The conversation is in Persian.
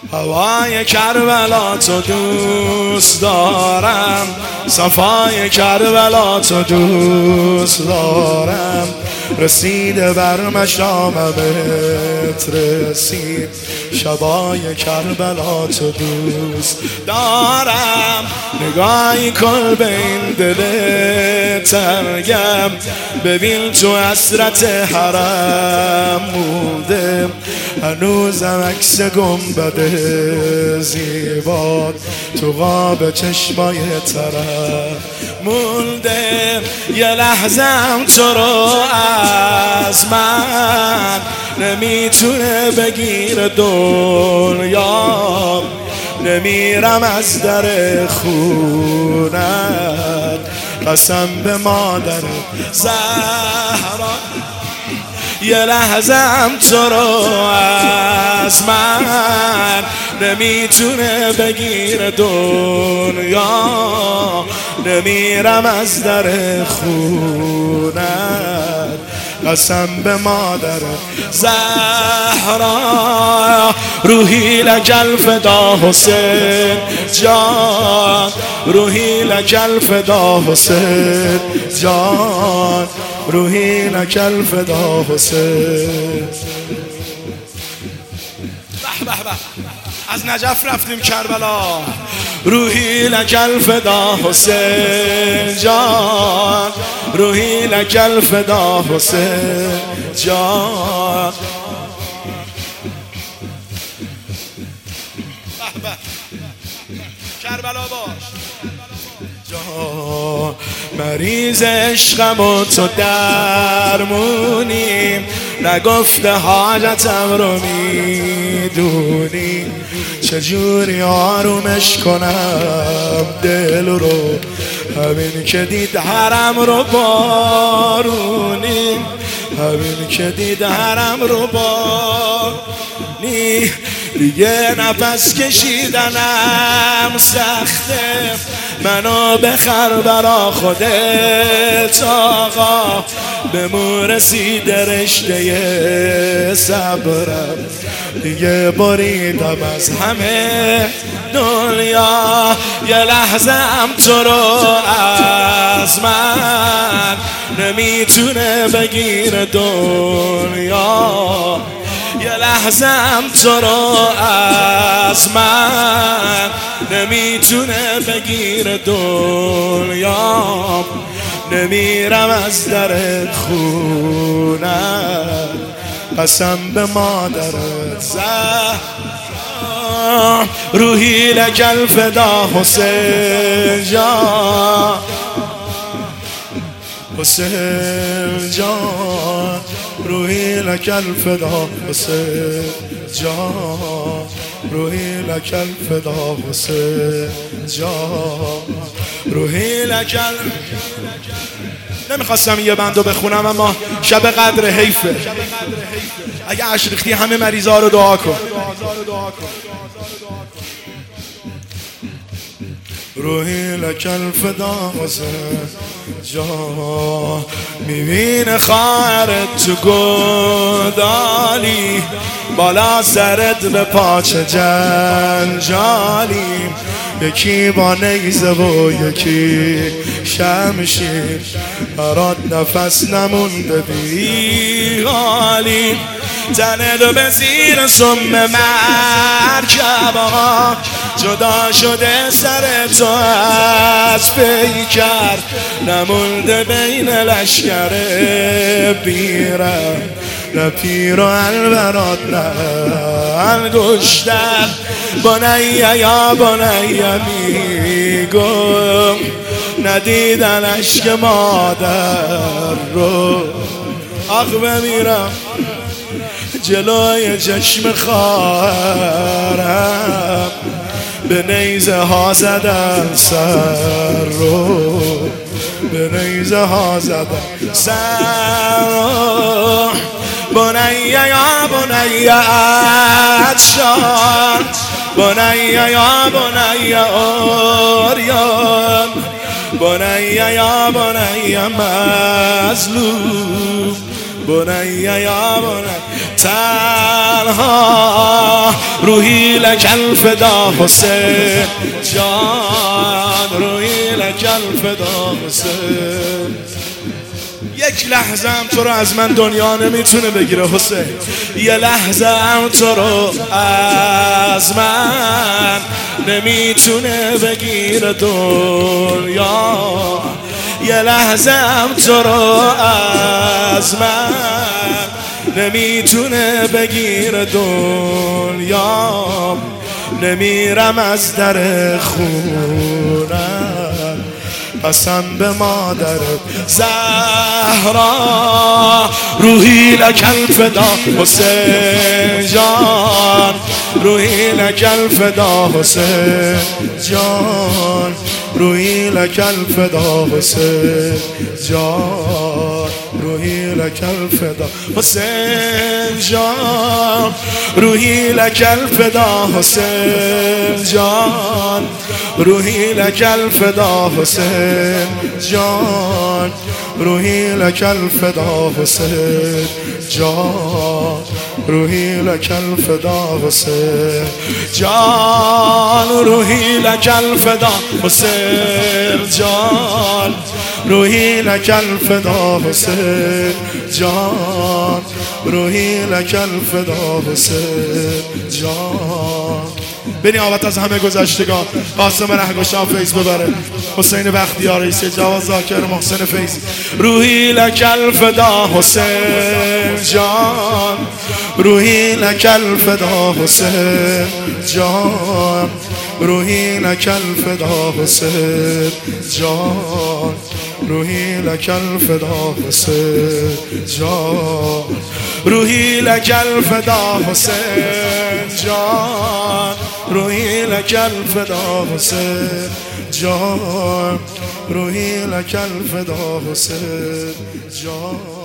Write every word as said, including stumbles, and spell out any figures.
هوای کربلا تو دوست دارم، صفای کربلا تو دوست دارم. رسیده بر مشاممت رسید، شبای کربلا تو دوست دارم. نگاهی کن به این دل تنگم، ببین تو حسرت حرم مونده. هنوزم عکس گنبد زیبات تو قاب چشمای طرف مونده. یه لحظم تو رو از من نمیتونه بگیر دنیا، نمیرم از در خونت قسم به مادر زهرا. یه لحظم تو رو از من نمیتونه بگیر دنیا، نمیرم از در خونت قسم به مادر زهرا. روحی لکل فدا حسین جان، روحی لکل فدا حسین جان، روحی لکل فدا حسین. به به به، از نجف رفتیم کربلا. روحی لکل فدا حسین جان، روحی لکل فدا حسین جان. به به، کربلا باش جان. مریض عشقم و تو درمونی، نگفته حاجتم رو میدونی. چجوری آرومش کنم دل رو، همین که دید حرم رو بارونی، همین که دید حرم رو بارونی. دیگه نفس کشیدنم سخته، منو بخر برا خودت آقا. به مو رسیده رشته صبرم، دیگه بریدم از همه دنیا. یه لحظه هم تو رو از من نمیتونه بگیر دنیا، یه لحظه هم تو رو از من نمیتونه بگیر دنیا، نمیرم از در خونت قسم به مادرت زهرا. روحی لکل فدا حسین جان، حسین جان، روحی لکل فدا حسین جان، روحی لکل فدا حسین جان، روحی لکل. نمیخواستم یه بندو بخونم اما شب قدر حیفه. اگه عشق ریختی همه مریضا رو دعا کن. روحی لکل فدا حسین جان. میبینه خواهرت تو گودالی، بالا سرت به پاچه جنجالی. یکی با نیزه و یکی شمشیر، برات نفس نمونده بی حالی. تنت به زیر سم مرکب ها، جدا شده سر تو از پیکر. نمونده بین لشکر بیرم، نه پیر و الوراد نه انگشتر. بنیه یا بنیه میگم، ندیدن عشق مادر رو. آخ بمیرم جلوی چشم خواهرم، به نیزه ها زدن سر رو، به نیزه ها زدن سر رو. بنیه یا بنیه عطشان، بنیه یا بنیه آریان، بنیه یا بنیه مظلوم، بنیه یا بنیه تنها روحی لک الفدا حسین جان، روحی لک الفدا حسین. یک لحظه هم تو رو از من دنیا نمیتونه بگیره حسین، یه لحظه هم تو رو از من نمیتونه بگیره دنیا، یه لحظه هم تو رو از من نمیتونه بگیره دنیا. نمیرم از در خونم قسم به مادر زهرا، روحی لک الفدا حسین جان، روحی لک الفدا حسین جان، روحی لک الفدا حسین جان، روحی لک الفدا حسین جان، روحی لک الفدا حسین جان، روحی لک الفدا حسین جان، روحی لک الفدا حسین جان، روحی لک الفدا حسین جان، روحی لک الفدا حسین جان، روحی لک الفدا حسین جان، روحی لک الفدا حسین جان. بنی آبت از همه گذشتگان، قاسم رهگشا فیض ببره، حسین بختیار، رئیس جواد زاکر، محسن فیضی. روحی لک الفدا حسین جان، روحی لک الفدا حسین جان، روحی لک الفدا حسین جان، روحی لک الفدا حسین جان، روحی لک الفدا حسین جان، روحی لک الفدا حسین جان، روحی لک الفدا حسین جان.